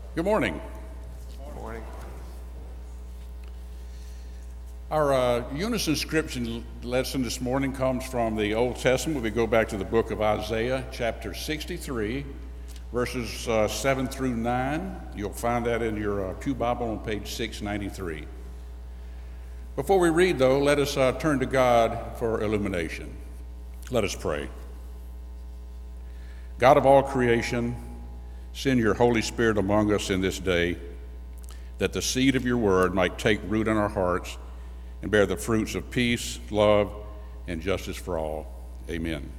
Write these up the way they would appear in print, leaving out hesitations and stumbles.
Good morning. Good morning. Our unison scripture lesson this morning comes from the Old Testament. We go back to the book of Isaiah, chapter 63, verses 7 through 9. You'll find that in your Pew Bible on page 693. Before we read, though, let us turn to God for illumination. Let us pray. God of all creation, send your Holy Spirit among us in this day, that the seed of your word might take root in our hearts and bear the fruits of peace, love, and justice for all. Amen.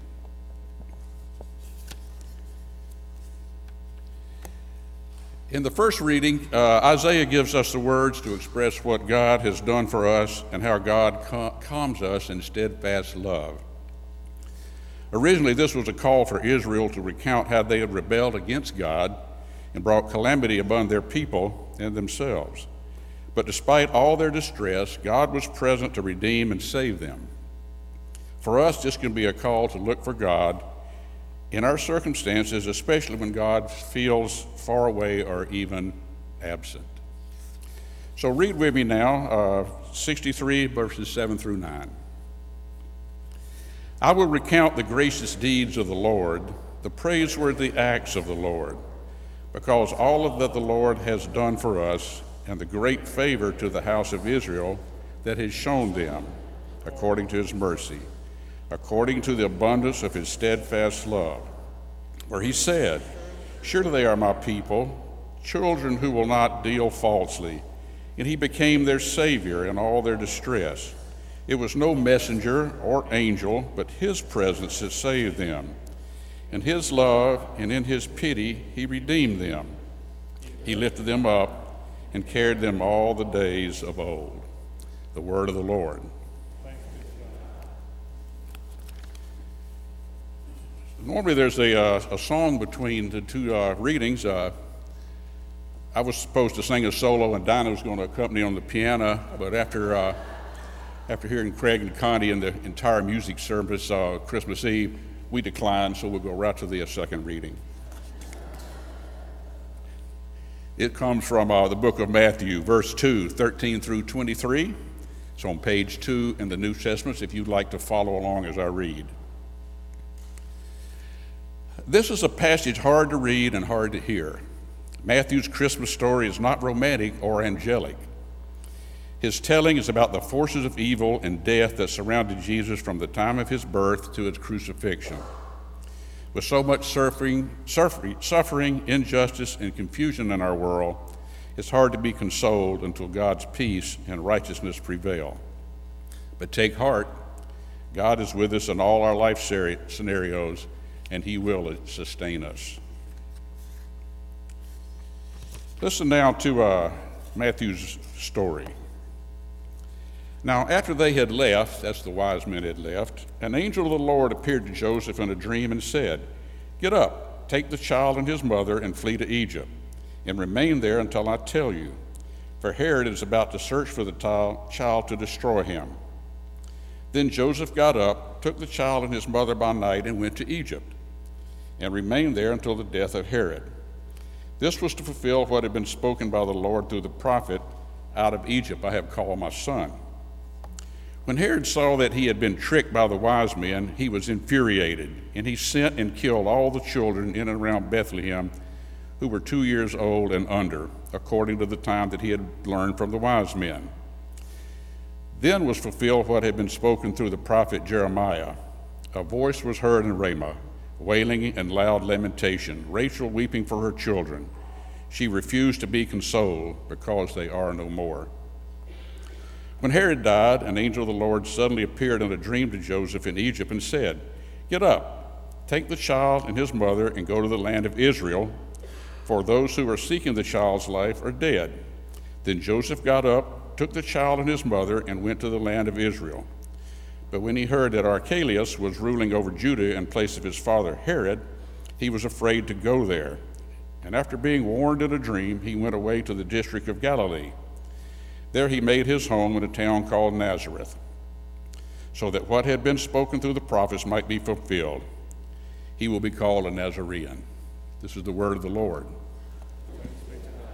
In the first reading, Isaiah gives us the words to express what God has done for us and how God calms us in steadfast love. Originally, this was a call for Israel to recount how they had rebelled against God and brought calamity upon their people and themselves. But despite all their distress, God was present to redeem and save them. For us, this can be a call to look for God in our circumstances, especially when God feels far away or even absent. So read with me now, 63 verses 7 through 9. I will recount the gracious deeds of the Lord, the praiseworthy acts of the Lord, because all of that the Lord has done for us, and the great favor to the house of Israel that has shown them, according to his mercy, according to the abundance of his steadfast love. For he said, surely they are my people, children who will not deal falsely. And he became their Savior in all their distress. It was no messenger or angel, but his presence that saved them. In his love and in his pity he redeemed them. He lifted them up and carried them all the days of old. The word of the Lord. Normally there's a song between the two readings. I was supposed to sing a solo and Dinah was going to accompany on the piano, but after hearing Craig and Connie in the entire music service Christmas Eve, we declined, so we'll go right to the second reading. It comes from the book of Matthew, verse 2, 13 through 23. It's on page 2 in the New Testament if you'd like to follow along as I read. This is a passage hard to read and hard to hear. Matthew's Christmas story is not romantic or angelic. His telling is about the forces of evil and death that surrounded Jesus from the time of his birth to his crucifixion. With so much suffering, injustice, and confusion in our world, it's hard to be consoled until God's peace and righteousness prevail. But take heart, God is with us in all our life scenarios, and he will sustain us. Listen now to Matthew's story. Now, after they had left, that's the wise men had left, an angel of the Lord appeared to Joseph in a dream and said, get up, take the child and his mother and flee to Egypt, and remain there until I tell you, for Herod is about to search for the child to destroy him. Then Joseph got up, took the child and his mother by night, and went to Egypt, and remained there until the death of Herod. This was to fulfill what had been spoken by the Lord through the prophet, out of Egypt I have called my son. When Herod saw that he had been tricked by the wise men, he was infuriated, and he sent and killed all the children in and around Bethlehem who were 2 years old and under, according to the time that he had learned from the wise men. Then was fulfilled what had been spoken through the prophet Jeremiah. A voice was heard in Ramah, wailing and loud lamentation, Rachel weeping for her children. She refused to be consoled because they are no more. When Herod died, an angel of the Lord suddenly appeared in a dream to Joseph in Egypt and said, get up, take the child and his mother and go to the land of Israel, for those who are seeking the child's life are dead. Then Joseph got up, took the child and his mother, and went to the land of Israel. But when he heard that Archelaus was ruling over Judah in place of his father Herod, he was afraid to go there. And after being warned in a dream, he went away to the district of Galilee. There he made his home in a town called Nazareth, so that what had been spoken through the prophets might be fulfilled. He will be called a Nazarene. This is the word of the Lord.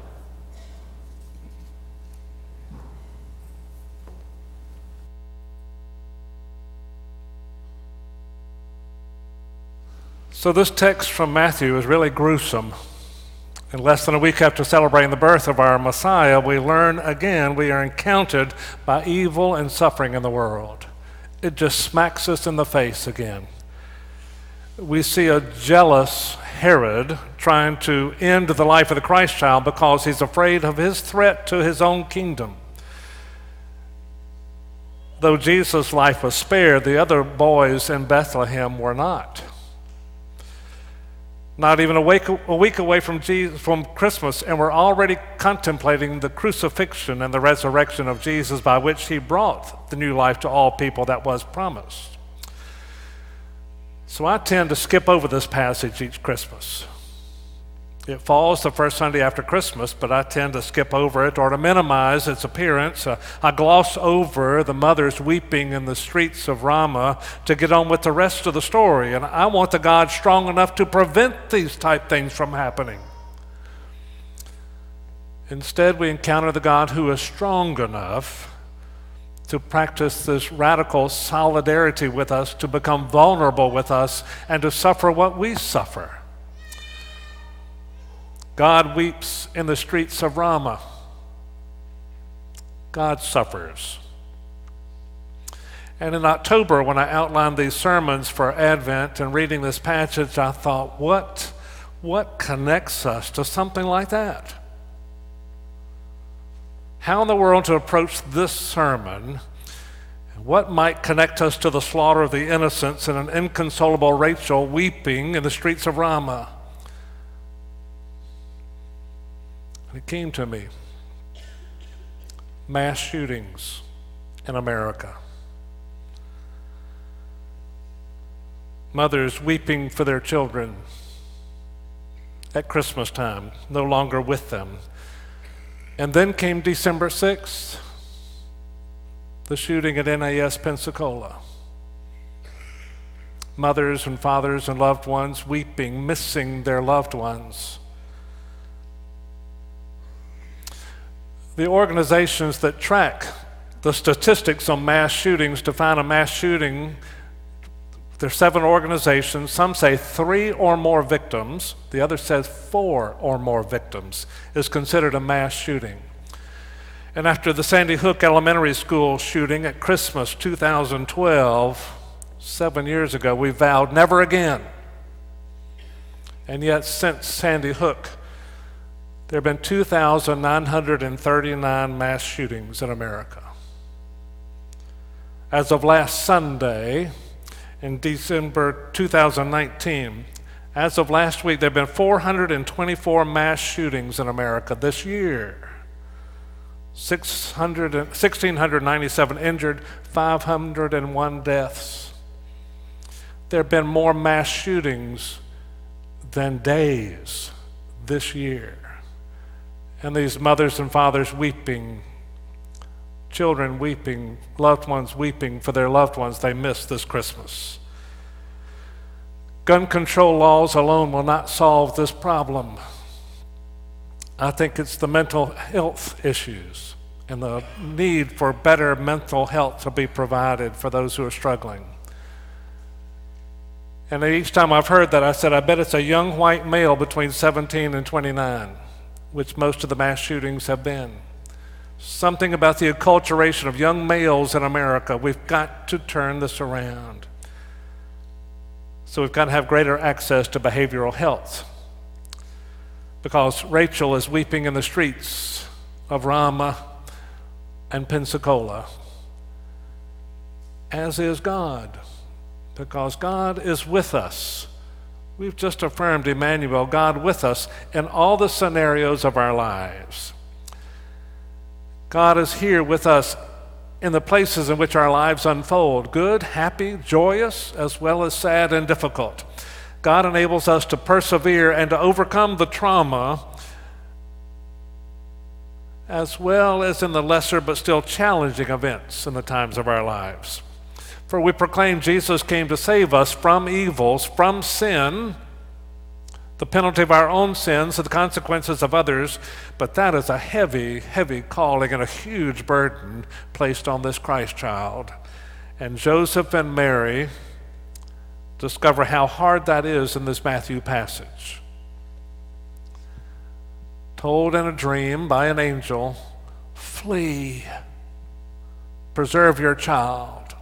So this text from Matthew is really gruesome. In less than a week after celebrating the birth of our Messiah, we learn again we are encountered by evil and suffering in the world. It just smacks us in the face again. We see a jealous Herod trying to end the life of the Christ child because he's afraid of his threat to his own kingdom. Though Jesus' life was spared, the other boys in Bethlehem were not. Not even a week away from Christmas, and we're already contemplating the crucifixion and the resurrection of Jesus, by which he brought the new life to all people that was promised. So I tend to skip over this passage each Christmas. It falls the first Sunday after Christmas, but I tend to skip over it or to minimize its appearance. I gloss over the mothers weeping in the streets of Ramah to get on with the rest of the story. And I want the God strong enough to prevent these type things from happening. Instead, we encounter the God who is strong enough to practice this radical solidarity with us, to become vulnerable with us, and to suffer what we suffer. God weeps in the streets of Ramah. God suffers. And in October, when I outlined these sermons for Advent and reading this passage, I thought, what connects us to something like that? How in the world to approach this sermon? What might connect us to the slaughter of the innocents and an inconsolable Rachel weeping in the streets of Ramah? And it came to me. Mass shootings in America. Mothers weeping for their children at Christmas time, no longer with them. And then came December 6th, the shooting at NAS Pensacola. Mothers and fathers and loved ones weeping, missing their loved ones. The organizations that track the statistics on mass shootings define a mass shooting. There's 7 organizations. Some say 3 or more victims. The other says 4 or more victims is considered a mass shooting. And after the Sandy Hook Elementary School shooting at Christmas 2012, 7 years ago, we vowed never again. And yet since Sandy Hook, there have been 2,939 mass shootings in America. As of last Sunday, in December 2019, as of last week, there have been 424 mass shootings in America this year. 1,697 injured, 501 deaths. There have been more mass shootings than days this year. And these mothers and fathers weeping, children weeping, loved ones weeping for their loved ones they missed this Christmas. Gun control laws alone will not solve this problem. I think it's the mental health issues and the need for better mental health to be provided for those who are struggling. And each time I've heard that, I said, I bet it's a young white male between 17 and 29, which most of the mass shootings have been. Something about the acculturation of young males in America. We've got to turn this around. So we've got to have greater access to behavioral health. Because Rachel is weeping in the streets of Ramah and Pensacola, as is God, because God is with us. We've just affirmed Emmanuel, God with us in all the scenarios of our lives. God is here with us in the places in which our lives unfold, good, happy, joyous, as well as sad and difficult. God enables us to persevere and to overcome the trauma, as well as in the lesser but still challenging events in the times of our lives. For we proclaim Jesus came to save us from evils, from sin, the penalty of our own sins, the consequences of others, but that is a heavy, heavy calling and a huge burden placed on this Christ child. And Joseph and Mary discover how hard that is in this Matthew passage. Told in a dream by an angel, flee, preserve your child.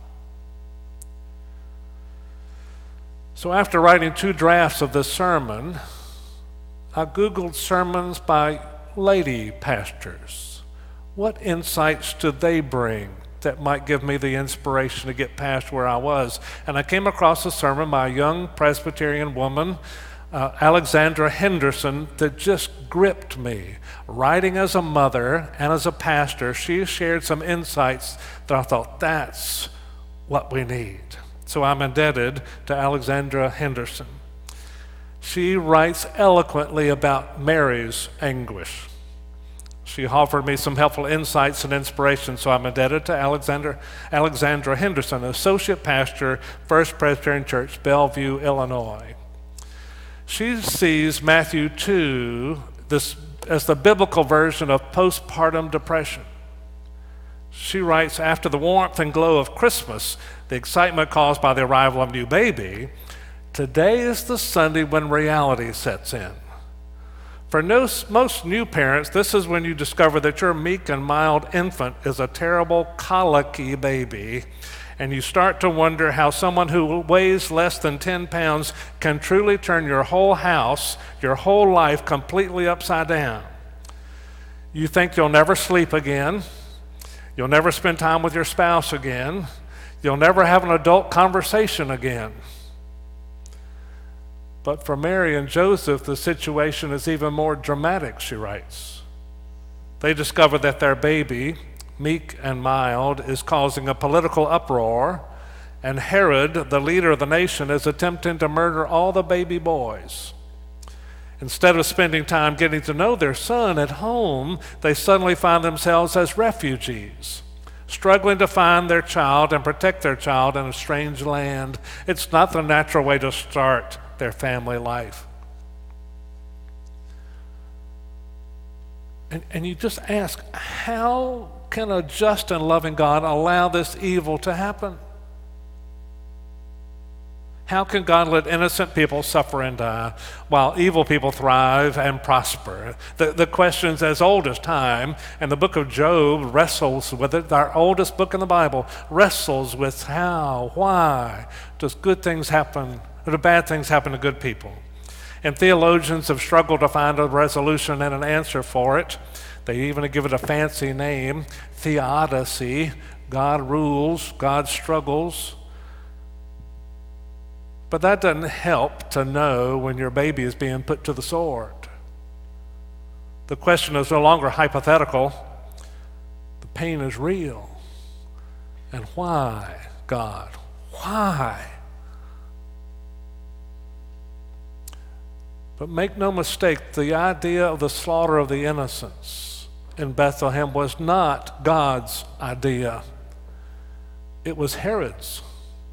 So after writing 2 drafts of this sermon, I Googled sermons by lady pastors. What insights do they bring that might give me the inspiration to get past where I was? And I came across a sermon by a young Presbyterian woman, Alexandra Henderson, that just gripped me. Writing as a mother and as a pastor, she shared some insights that I thought, that's what we need. So I'm indebted to Alexandra Henderson. She writes eloquently about Mary's anguish. She offered me some helpful insights and inspiration, so I'm indebted to Alexandra Henderson, associate pastor, First Presbyterian Church, Bellevue, Illinois. She sees Matthew 2 as the biblical version of postpartum depression. She writes, after the warmth and glow of Christmas, the excitement caused by the arrival of a new baby, today is the Sunday when reality sets in. For most new parents, this is when you discover that your meek and mild infant is a terrible, colicky baby, and you start to wonder how someone who weighs less than 10 pounds can truly turn your whole house, your whole life completely upside down. You think you'll never sleep again, you'll never spend time with your spouse again, you'll never have an adult conversation again. But for Mary and Joseph, the situation is even more dramatic, she writes. They discover that their baby, meek and mild, is causing a political uproar, and Herod, the leader of the nation, is attempting to murder all the baby boys. Instead of spending time getting to know their son at home, they suddenly find themselves as refugees, struggling to find their child and protect their child in a strange land. It's not the natural way to start their family life. And you just ask, how can a just and loving God allow this evil to happen? How can God let innocent people suffer and die while evil people thrive and prosper? The question's as old as time, and the book of Job wrestles with it. Our oldest book in the Bible wrestles with how, why does good things happen, or do bad things happen to good people? And theologians have struggled to find a resolution and an answer for it. They even give it a fancy name, theodicy. God rules, God struggles. But that doesn't help to know when your baby is being put to the sword. The question is no longer hypothetical. The pain is real. And why, God? Why? But make no mistake, the idea of the slaughter of the innocents in Bethlehem was not God's idea. It was Herod's.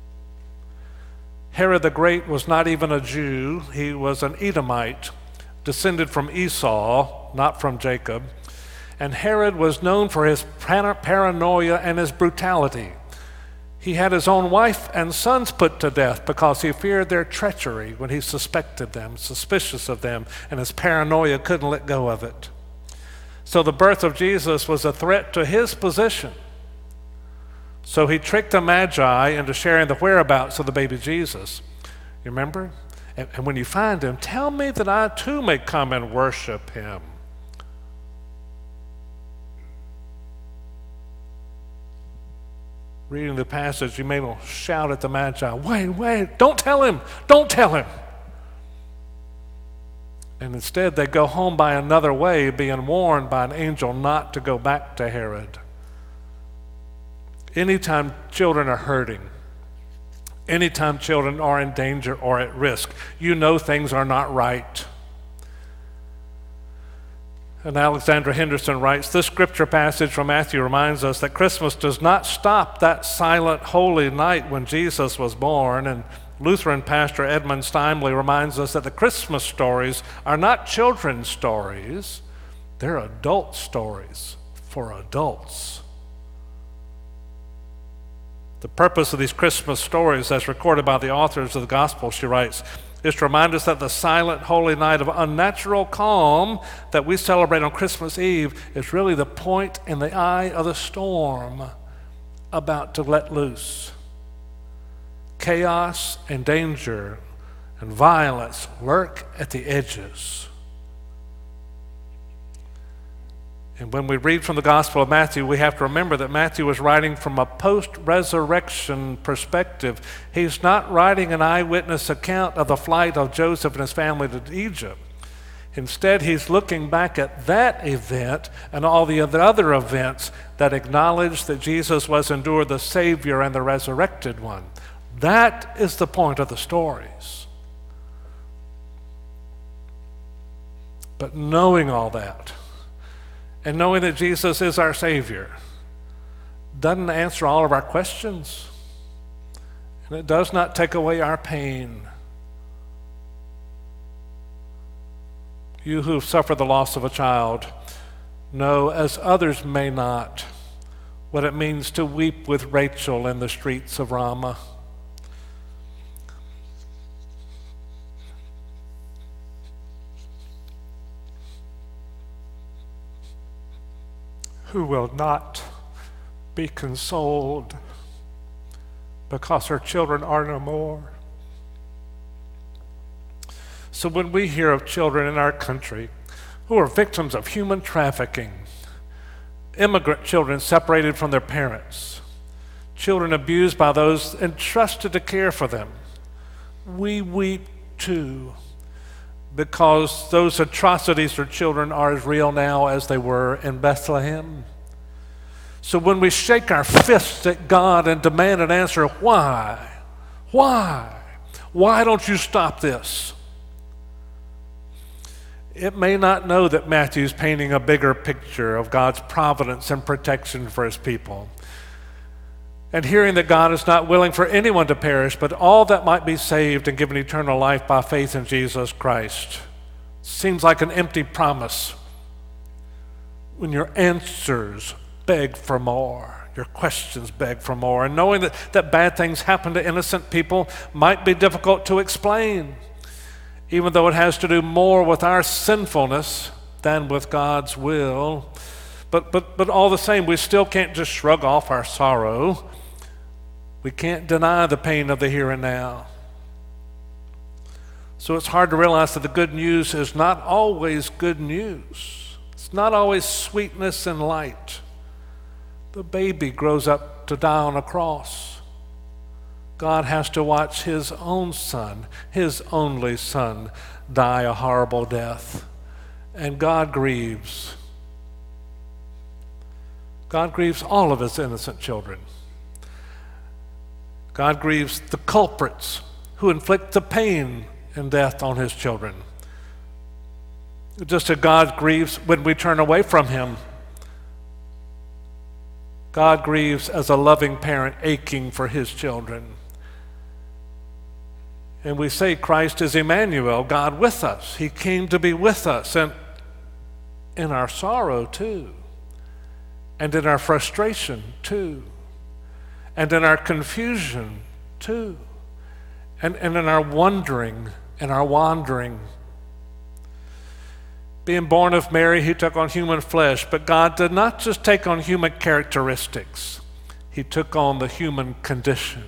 Herod the Great was not even a Jew. He was an Edomite, descended from Esau, not from Jacob. And Herod was known for his paranoia and his brutality. He had his own wife and sons put to death because he feared their treachery when he suspected them, suspicious of them, and his paranoia couldn't let go of it. So the birth of Jesus was a threat to his position. So he tricked the Magi into sharing the whereabouts of the baby Jesus. You remember? And when you find him, tell me that I too may come and worship him. Reading the passage, you may well shout at the Magi, wait, don't tell him. And instead they go home by another way, being warned by an angel not to go back to Herod. Anytime children are hurting, anytime children are in danger or at risk, you know things are not right. And Alexandra Henderson writes, this scripture passage from Matthew reminds us that Christmas does not stop that silent, holy night when Jesus was born. And Lutheran pastor Edmund Steinley reminds us that the Christmas stories are not children's stories, they're adult stories for adults. The purpose of these Christmas stories, as recorded by the authors of the gospel, she writes, is to remind us that the silent, holy night of unnatural calm that we celebrate on Christmas Eve is really the point in the eye of the storm about to let loose. Chaos and danger and violence lurk at the edges. And when we read from the Gospel of Matthew, we have to remember that Matthew was writing from a post-resurrection perspective. He's not writing an eyewitness account of the flight of Joseph and his family to Egypt. Instead, he's looking back at that event and all the other events that acknowledge that Jesus was endured the Savior and the resurrected one. That is the point of the stories. But knowing all that, and knowing that Jesus is our Savior, doesn't answer all of our questions. And it does not take away our pain. You who've suffered the loss of a child know, as others may not, what it means to weep with Rachel in the streets of Ramah. Who will not be consoled because her children are no more. So when we hear of children in our country who are victims of human trafficking, immigrant children separated from their parents, children abused by those entrusted to care for them, we weep too, because those atrocities for children are as real now as they were in Bethlehem. So when we shake our fists at God and demand an answer, why? Why don't you stop this? It may not know that Matthew's painting a bigger picture of God's providence and protection for his people. And hearing that God is not willing for anyone to perish, but all that might be saved and given eternal life by faith in Jesus Christ, seems like an empty promise when your answers beg for more, your questions beg for more. And knowing that bad things happen to innocent people might be difficult to explain, even though it has to do more with our sinfulness than with God's will. But all the same, we still can't just shrug off our sorrow. We can't deny the pain of the here and now. So it's hard to realize that the good news is not always good news. It's not always sweetness and light. The baby grows up to die on a cross. God has to watch his own son, his only son, die a horrible death. And God grieves. God grieves all of his innocent children. God grieves the culprits who inflict the pain and death on his children. Just as God grieves when we turn away from him, God grieves as a loving parent aching for his children. And we say Christ is Emmanuel, God with us. He came to be with us, and in our sorrow too, and in our frustration too, and in our confusion too, and in our wondering and our wandering. Being born of Mary, he took on human flesh, but God did not just take on human characteristics. He took on the human condition.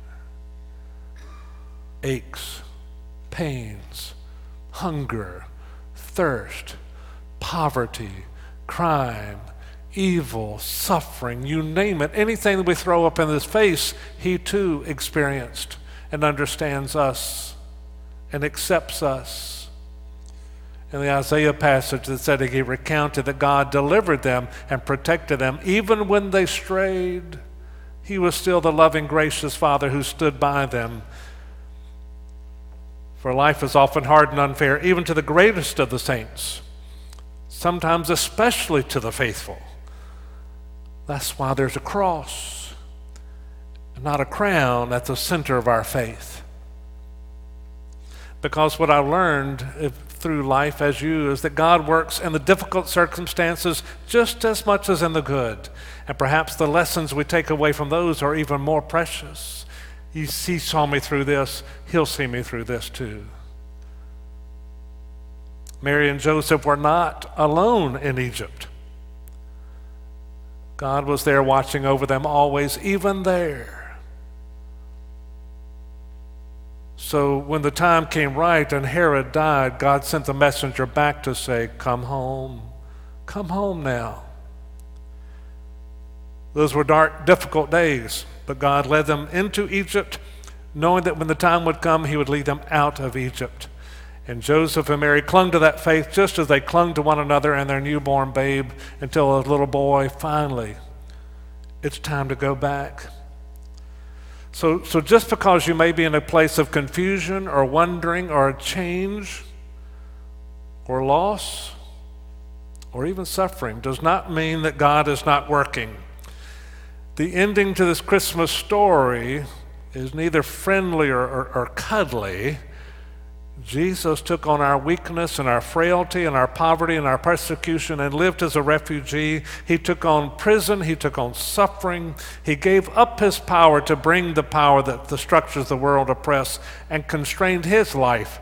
Aches, pains, hunger, thirst, poverty, crime, evil, suffering, you name it. Anything that we throw up in his face, he too experienced and understands us and accepts us. In the Isaiah passage that said he recounted that God delivered them and protected them even when they strayed, he was still the loving, gracious Father who stood by them. For life is often hard and unfair, even to the greatest of the saints, sometimes especially to the faithful. That's why there's a cross and not a crown at the center of our faith. Because what I learned through life as you is that God works in the difficult circumstances just as much as in the good. And perhaps the lessons we take away from those are even more precious. He saw me through this, he'll see me through this too. Mary and Joseph were not alone in Egypt. God was there watching over them always, even there. So when the time came right and Herod died, God sent the messenger back to say, come home now. Those were dark, difficult days, but God led them into Egypt, knowing that when the time would come, he would lead them out of Egypt. And Joseph and Mary clung to that faith just as they clung to one another and their newborn babe until a little boy, finally, it's time to go back. So just because you may be in a place of confusion or wondering or change or loss or even suffering does not mean that God is not working. The ending to this Christmas story is neither friendly or cuddly. Jesus took on our weakness and our frailty and our poverty and our persecution and lived as a refugee. He took on prison. He took on suffering. He gave up his power to bring the power that the structures of the world oppress and constrained his life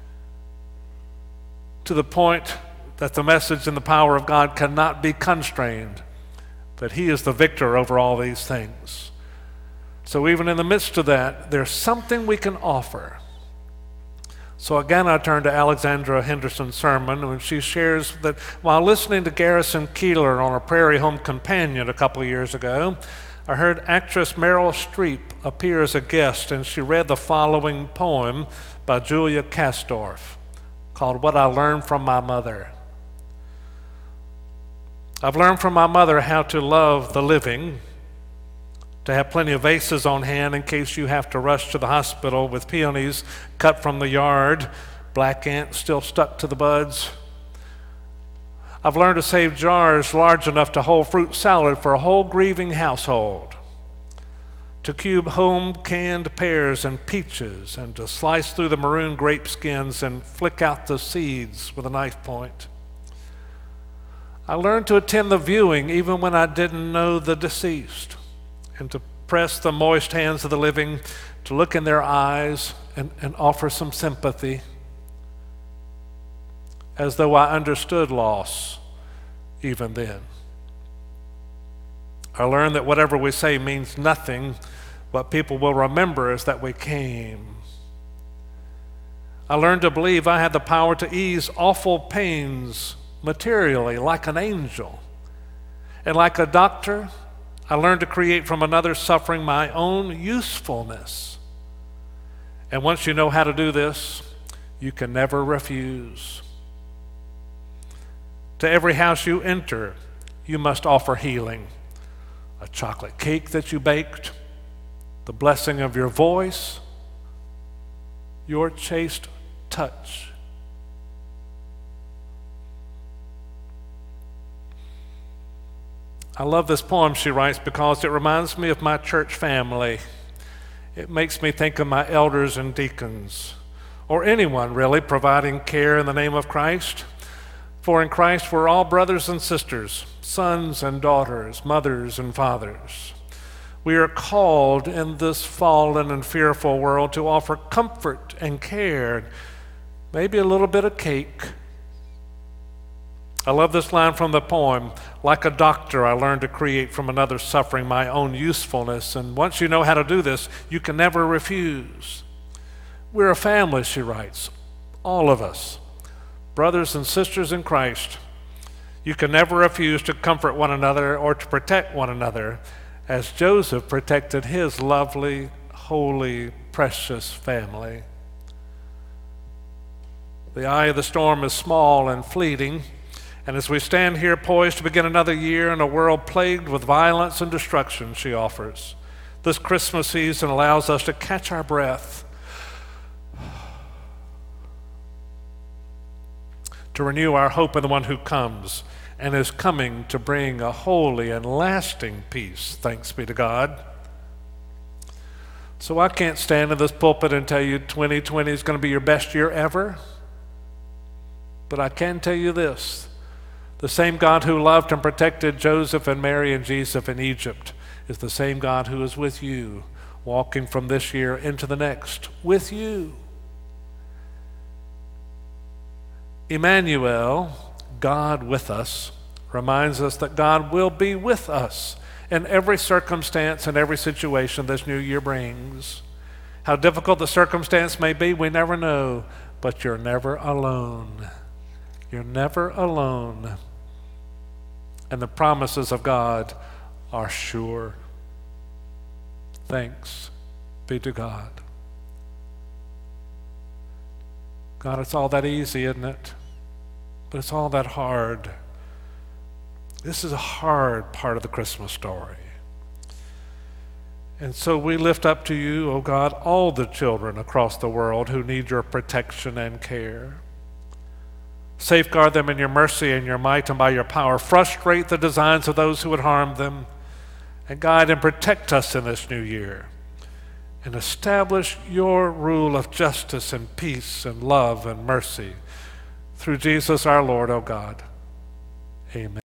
to the point that the message and the power of God cannot be constrained, that he is the victor over all these things. So even in the midst of that, there's something we can offer. So again, I turn to Alexandra Henderson's sermon when she shares that while listening to Garrison Keillor on a Prairie Home Companion a couple of years ago, I heard actress Meryl Streep appear as a guest, and she read the following poem by Julia Kastorf called What I Learned from My Mother. I've learned from my mother how to love the living, to have plenty of vases on hand in case you have to rush to the hospital with peonies cut from the yard, black ants still stuck to the buds. I've learned to save jars large enough to hold fruit salad for a whole grieving household, to cube home canned pears and peaches, and to slice through the maroon grape skins and flick out the seeds with a knife point. I learned to attend the viewing even when I didn't know the deceased, and to press the moist hands of the living, to look in their eyes and offer some sympathy, as though I understood loss even then. I learned that whatever we say means nothing. What people will remember is that we came. I learned to believe I had the power to ease awful pains materially, like an angel. And like a doctor, I learned to create from another's suffering my own usefulness. And once you know how to do this, you can never refuse. To every house you enter, you must offer healing. A chocolate cake that you baked, the blessing of your voice, your chaste touch. I love this poem she writes because it reminds me of my church family. It makes me think of my elders and deacons, or anyone really providing care in the name of Christ. For in Christ we're all brothers and sisters, sons and daughters, mothers and fathers. We are called in this fallen and fearful world to offer comfort and care, maybe a little bit of cake. I love this line from the poem. Like a doctor, I learned to create from another's suffering my own usefulness. And once you know how to do this, you can never refuse. We're a family, she writes, all of us, brothers and sisters in Christ. You can never refuse to comfort one another or to protect one another, as Joseph protected his lovely, holy, precious family. The eye of the storm is small and fleeting. And as we stand here poised to begin another year in a world plagued with violence and destruction, she offers, this Christmas season allows us to catch our breath, to renew our hope in the one who comes and is coming to bring a holy and lasting peace, thanks be to God. So I can't stand in this pulpit and tell you 2020 is going to be your best year ever. But I can tell you this, the same God who loved and protected Joseph and Mary and Jesus in Egypt is the same God who is with you, walking from this year into the next, with you. Emmanuel, God with us, reminds us that God will be with us in every circumstance and every situation this new year brings. How difficult the circumstance may be, we never know, but you're never alone. You're never alone. And the promises of God are sure. Thanks be to God. God, it's all that easy, isn't it? But it's all that hard. This is a hard part of the Christmas story. And so we lift up to you, O God, all the children across the world who need your protection and care. Safeguard them in your mercy and your might and by your power. Frustrate the designs of those who would harm them. And guide and protect us in this new year. And establish your rule of justice and peace and love and mercy through Jesus our Lord, O God. Amen.